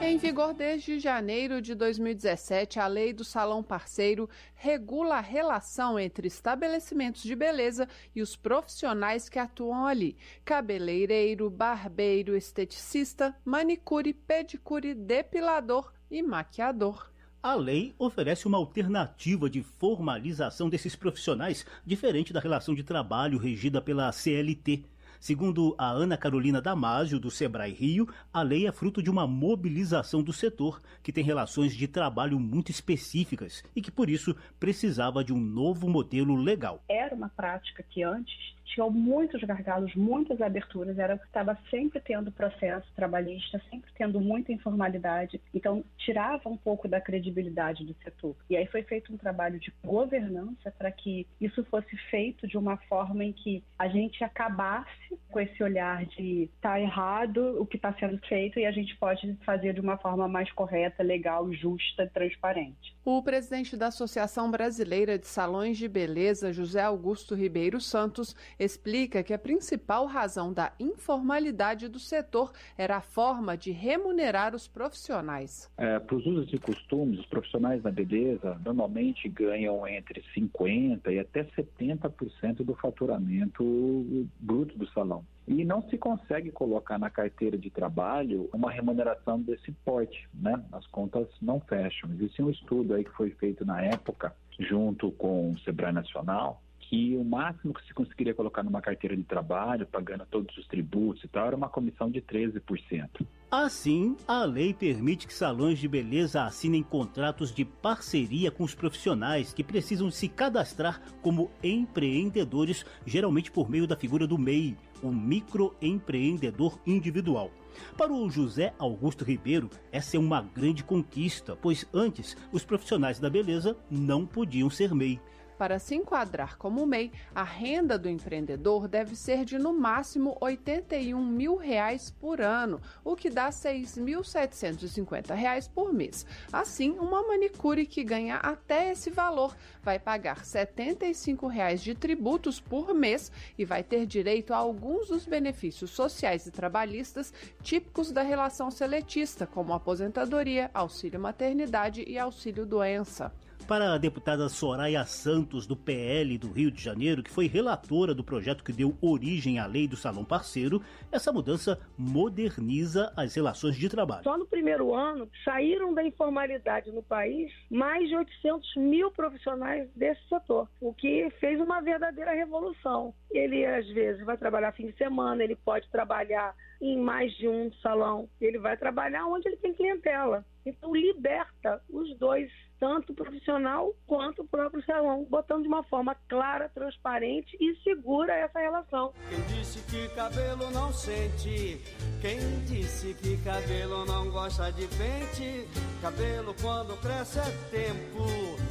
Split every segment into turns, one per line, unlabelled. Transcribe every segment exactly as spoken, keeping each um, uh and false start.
Em vigor desde janeiro de dois mil e dezessete, a Lei do Salão Parceiro regula a relação entre estabelecimentos de beleza e os profissionais que atuam ali: cabeleireiro, barbeiro, esteticista, manicure, pedicure, depilador e maquiador.
A lei oferece uma alternativa de formalização desses profissionais, diferente da relação de trabalho regida pela C L T. Segundo a Ana Carolina Damasio, do Sebrae Rio, a lei é fruto de uma mobilização do setor, que tem relações de trabalho muito específicas e que, por isso, precisava de um novo modelo legal.
Era uma prática que antes tinha muitos gargalos, muitas aberturas, era estava sempre tendo processo trabalhista, sempre tendo muita informalidade, então tirava um pouco da credibilidade do setor. E aí foi feito um trabalho de governança para que isso fosse feito de uma forma em que a gente acabasse com esse olhar de tá errado o que está sendo feito e a gente pode fazer de uma forma mais correta, legal, justa, transparente.
O presidente da Associação Brasileira de Salões de Beleza, José Augusto Ribeiro Santos, explica que a principal razão da informalidade do setor era a forma de remunerar os profissionais.
É, para os usos e costumes, os profissionais da beleza normalmente ganham entre cinquenta por cento e até setenta por cento do faturamento bruto do salão. E não se consegue colocar na carteira de trabalho uma remuneração desse porte, né? As contas não fecham. Existe um estudo aí que foi feito na época, junto com o Sebrae Nacional, que o máximo que se conseguiria colocar numa carteira de trabalho, pagando todos os tributos e tal, era uma comissão de treze por cento.
Assim, a lei permite que salões de beleza assinem contratos de parceria com os profissionais que precisam se cadastrar como empreendedores, geralmente por meio da figura do M E I, o microempreendedor individual. Para o José Augusto Ribeiro, essa é uma grande conquista, pois antes os profissionais da beleza não podiam ser M E I.
Para se enquadrar como M E I, a renda do empreendedor deve ser de no máximo oitenta e um mil reais por ano, o que dá seis mil setecentos e cinquenta reais por mês. Assim, uma manicure que ganha até esse valor vai pagar setenta e cinco reais de tributos por mês e vai ter direito a alguns dos benefícios sociais e trabalhistas típicos da relação seletista, como aposentadoria, auxílio maternidade e auxílio doença.
Para a deputada Soraya Santos, do P L do Rio de Janeiro, que foi relatora do projeto que deu origem à Lei do Salão Parceiro, essa mudança moderniza as relações de trabalho.
Só no primeiro ano, saíram da informalidade no país mais de oitocentos mil profissionais desse setor, o que fez uma verdadeira revolução. Ele, às vezes, vai trabalhar fim de semana, ele pode trabalhar em mais de um salão, ele vai trabalhar onde ele tem clientela. Então, liberta os dois, tanto o profissional quanto o próprio salão, botando de uma forma clara, transparente e segura essa relação.
Quem disse que cabelo não sente? Quem disse que cabelo não gosta de pente? Cabelo quando cresce é tempo,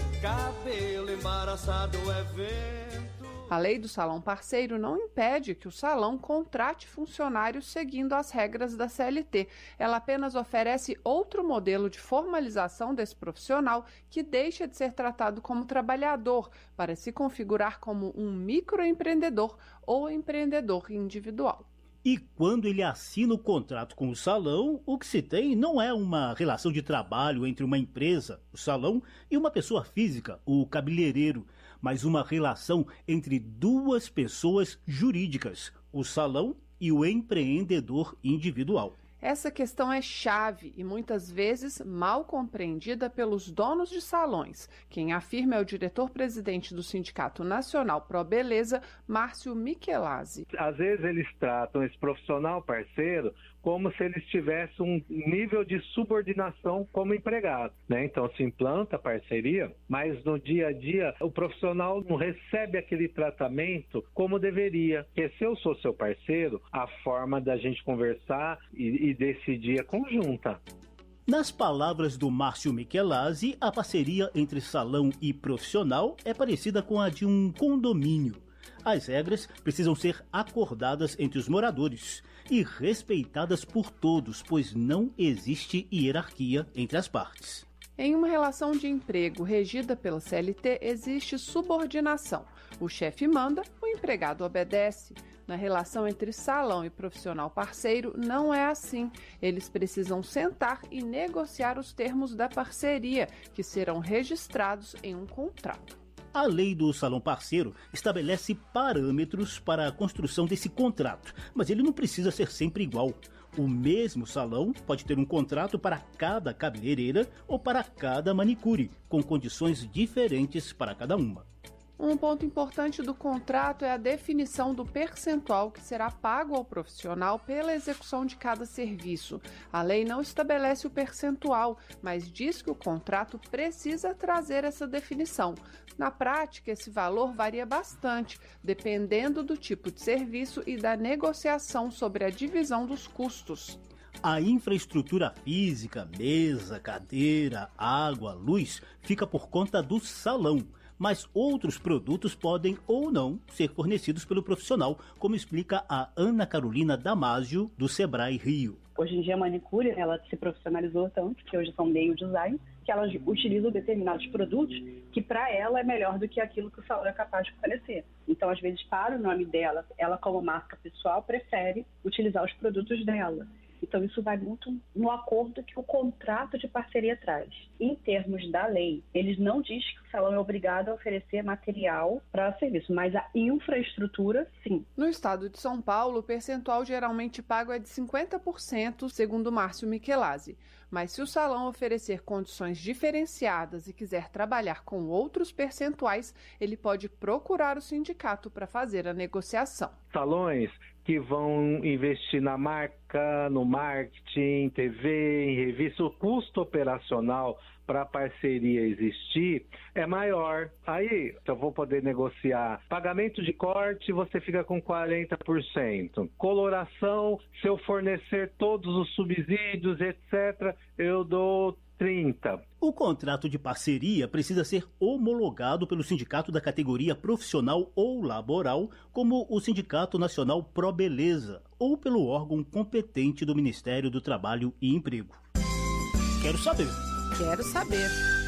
cabelo embaraçado é vento.
A Lei do Salão Parceiro não impede que o salão contrate funcionários seguindo as regras da C L T. Ela apenas oferece outro modelo de formalização desse profissional que deixa de ser tratado como trabalhador para se configurar como um microempreendedor ou empreendedor individual.
E quando ele assina o contrato com o salão, o que se tem não é uma relação de trabalho entre uma empresa, o salão, e uma pessoa física, o cabeleireiro, mas uma relação entre duas pessoas jurídicas, o salão e o empreendedor individual.
Essa questão é chave e muitas vezes mal compreendida pelos donos de salões. Quem afirma é o diretor-presidente do Sindicato Nacional Pro Beleza, Márcio Michelazzi.
Às vezes eles tratam esse profissional parceiro como se eles tivessem um nível de subordinação como empregado, né? Então se implanta a parceria, mas no dia a dia o profissional não recebe aquele tratamento como deveria. Porque se eu sou seu parceiro, a forma da gente conversar e, e decidir é conjunta.
Nas palavras do Márcio Michelazzi, a parceria entre salão e profissional é parecida com a de um condomínio. As regras precisam ser acordadas entre os moradores e respeitadas por todos, pois não existe hierarquia entre as partes.
Em uma relação de emprego regida pela C L T, existe subordinação. O chefe manda, o empregado obedece. Na relação entre salão e profissional parceiro, não é assim. Eles precisam sentar e negociar os termos da parceria, que serão registrados em um contrato.
A lei do salão parceiro estabelece parâmetros para a construção desse contrato, mas ele não precisa ser sempre igual. O mesmo salão pode ter um contrato para cada cabeleireira ou para cada manicure, com condições diferentes para cada uma.
Um ponto importante do contrato é a definição do percentual que será pago ao profissional pela execução de cada serviço. A lei não estabelece o percentual, mas diz que o contrato precisa trazer essa definição. Na prática, esse valor varia bastante, dependendo do tipo de serviço e da negociação sobre a divisão dos custos.
A infraestrutura física, mesa, cadeira, água, luz, fica por conta do salão. Mas outros produtos podem ou não ser fornecidos pelo profissional, como explica a Ana Carolina Damasio, do Sebrae Rio.
Hoje em dia a manicure, ela se profissionalizou tanto, que hoje são meio design, que elas utilizam determinados produtos que para ela é melhor do que aquilo que o salão é capaz de fornecer. Então, às vezes, para o nome dela, ela como marca pessoal prefere utilizar os produtos dela. Então, isso vai muito no acordo que o contrato de parceria traz. Em termos da lei, eles não diz que o salão é obrigado a oferecer material para serviço, mas a infraestrutura, sim.
No estado de São Paulo, o percentual geralmente pago é de cinquenta por cento, segundo Márcio Michelazzi. Mas se o salão oferecer condições diferenciadas e quiser trabalhar com outros percentuais, ele pode procurar o sindicato para fazer a negociação.
Salões que vão investir na marca, no marketing, T V, em revista, o custo operacional para a parceria existir é maior. Aí eu vou poder negociar pagamento de corte, você fica com quarenta por cento. Coloração, se eu fornecer todos os subsídios, etcétera, eu dou trinta por cento.
O contrato de parceria precisa ser homologado pelo sindicato da categoria profissional ou laboral, como o Sindicato Nacional Probeleza, ou pelo órgão competente do Ministério do Trabalho e Emprego. Quero saber.
Quero saber.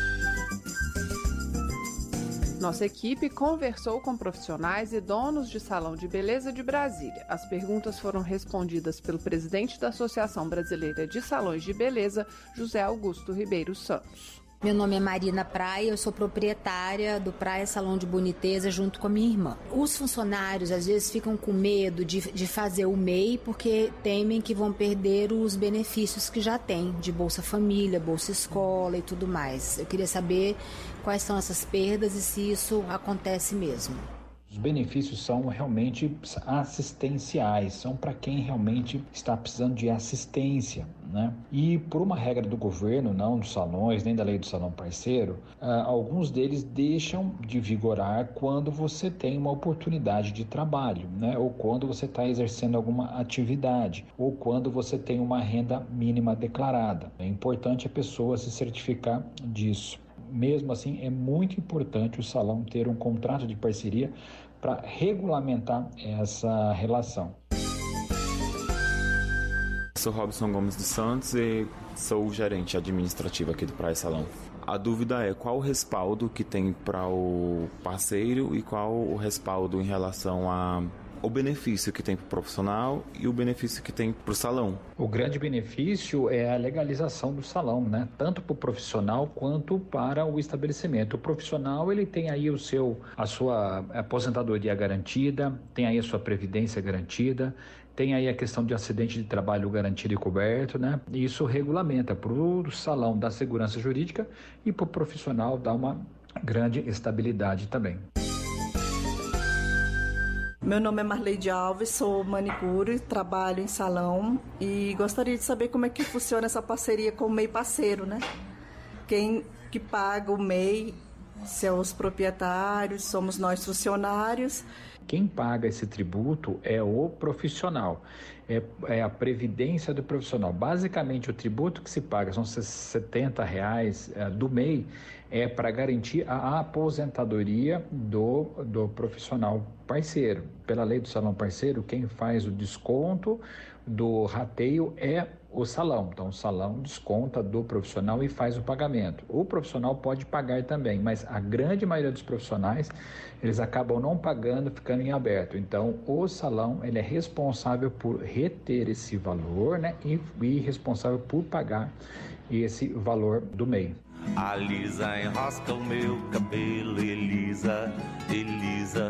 Nossa equipe conversou com profissionais e donos de salão de beleza de Brasília. As perguntas foram respondidas pelo presidente da Associação Brasileira de Salões de Beleza, José Augusto Ribeiro Santos.
Meu nome é Marina Praia, eu sou proprietária do Praia Salão de Boniteza junto com a minha irmã. Os funcionários às vezes ficam com medo de, de fazer o M E I porque temem que vão perder os benefícios que já têm, de Bolsa Família, Bolsa Escola e tudo mais. Eu queria saber quais são essas perdas e se isso acontece mesmo.
Os benefícios são realmente assistenciais, são para quem realmente está precisando de assistência, né? E por uma regra do governo, não dos salões, nem da lei do salão parceiro, ah, alguns deles deixam de vigorar quando você tem uma oportunidade de trabalho, né? Ou quando você está exercendo alguma atividade, ou quando você tem uma renda mínima declarada. É importante a pessoa se certificar disso. Mesmo assim, é muito importante o salão ter um contrato de parceria para regulamentar essa relação.
Sou Robson Gomes dos Santos e sou o gerente administrativo aqui do Praia Salão. A dúvida é qual o respaldo que tem para o parceiro e qual o respaldo em relação a o benefício que tem para o profissional e o benefício que tem para o salão.
O grande benefício é a legalização do salão, né? Tanto para o profissional quanto para o estabelecimento. O profissional ele tem aí o seu, a sua aposentadoria garantida, tem aí a sua previdência garantida, tem aí a questão de acidente de trabalho garantido e coberto, né? E isso regulamenta para o salão da segurança jurídica e para o profissional dá uma grande estabilidade também.
Meu nome é Marleide Alves, sou manicure, trabalho em salão e gostaria de saber como é que funciona essa parceria com o M E I parceiro, né? Quem que paga o M E I, são os proprietários, somos nós funcionários.
Quem paga esse tributo é o profissional, é, é a previdência do profissional. Basicamente, o tributo que se paga, são setenta reais é, do M E I, é para garantir a aposentadoria do, do profissional parceiro. Pela lei do salão parceiro, quem faz o desconto do rateio é o salão. Então, o salão desconta do profissional e faz o pagamento. O profissional pode pagar também, mas a grande maioria dos profissionais, eles acabam não pagando, ficando em aberto. Então, o salão, ele é responsável por reter esse valor, né, e, e responsável por pagar esse valor do M E I.
A Lisa enrosca o meu cabelo, Elisa, Elisa,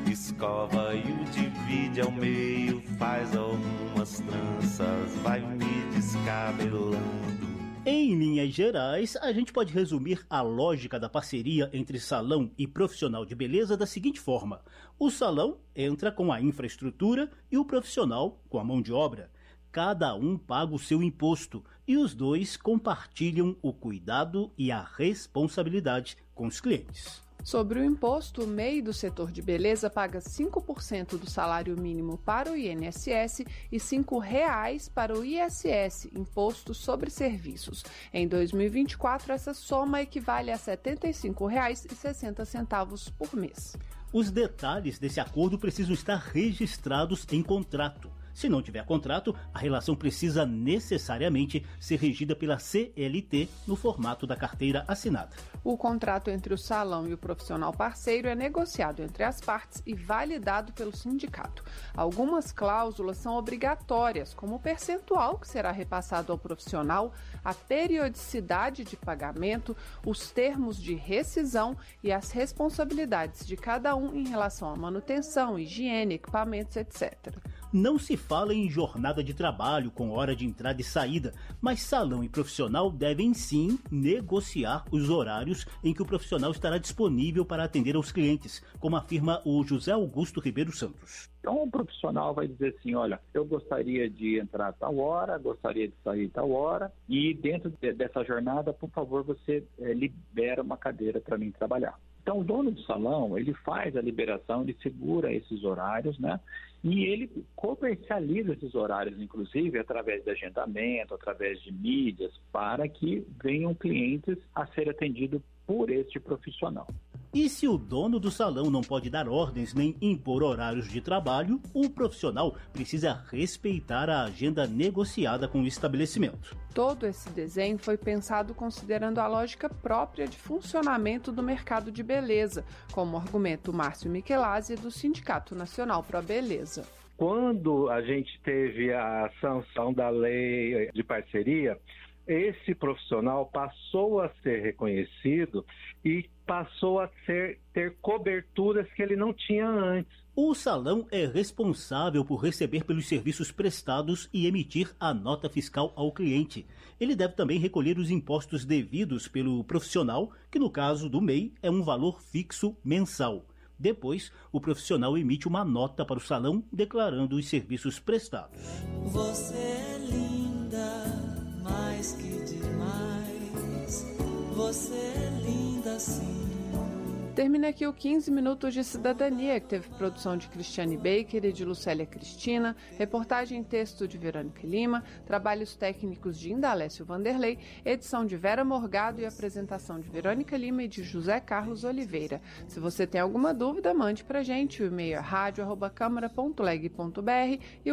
escova e o divide ao meio, faz algumas tranças, vai me descabelando.
Em linhas gerais, a gente pode resumir a lógica da parceria entre salão e profissional de beleza da seguinte forma: o salão entra com a infraestrutura e o profissional com a mão de obra. Cada um paga o seu imposto e os dois compartilham o cuidado e a responsabilidade com os clientes.
Sobre o imposto, o M E I do setor de beleza paga cinco por cento do salário mínimo para o I N S S e cinco reais para o I S S, Imposto sobre Serviços. Em dois mil e vinte e quatro, essa soma equivale a setenta e cinco reais e sessenta centavos por mês.
Os detalhes desse acordo precisam estar registrados em contrato. Se não tiver contrato, a relação precisa necessariamente ser regida pela C L T no formato da carteira assinada.
O contrato entre o salão e o profissional parceiro é negociado entre as partes e validado pelo sindicato. Algumas cláusulas são obrigatórias, como o percentual que será repassado ao profissional, a periodicidade de pagamento, os termos de rescisão e as responsabilidades de cada um em relação à manutenção, higiene, equipamentos, etcétera.
Não se fala em jornada de trabalho com hora de entrada e saída, mas salão e profissional devem sim negociar os horários em que o profissional estará disponível para atender aos clientes, como afirma o José Augusto Ribeiro Santos.
Então, o profissional vai dizer assim, olha, eu gostaria de entrar a tal hora, gostaria de sair a tal hora, e dentro de, dessa jornada, por favor, você é, libera uma cadeira para mim trabalhar. Então, o dono do salão, ele faz a liberação, ele segura esses horários, né? E ele comercializa esses horários, inclusive, através de agendamento, através de mídias, para que venham clientes a ser atendidos por este profissional.
E se o dono do salão não pode dar ordens nem impor horários de trabalho, o profissional precisa respeitar a agenda negociada com o estabelecimento.
Todo esse desenho foi pensado considerando a lógica própria de funcionamento do mercado de beleza, como argumenta o Márcio Michelazzi, do Sindicato Nacional Pro Beleza.
Quando a gente teve a sanção da lei de parceria, esse profissional passou a ser reconhecido e passou a ser, ter coberturas que ele não tinha antes.
O salão é responsável por receber pelos serviços prestados e emitir a nota fiscal ao cliente. Ele deve também recolher os impostos devidos pelo profissional, que no caso do M E I é um valor fixo mensal. Depois, o profissional emite uma nota para o salão declarando os serviços prestados.
Você é linda, mais que demais. Você é linda sim.
Termina aqui o quinze Minutos de Cidadania, que teve produção de Cristiane Baker e de Lucélia Cristina, reportagem e texto de Verônica Lima, trabalhos técnicos de Indalécio Vanderlei, edição de Vera Morgado e apresentação de Verônica Lima e de José Carlos Oliveira. Se você tem alguma dúvida, mande pra gente. O e-mail é rádio arroba câmara ponto leg ponto br e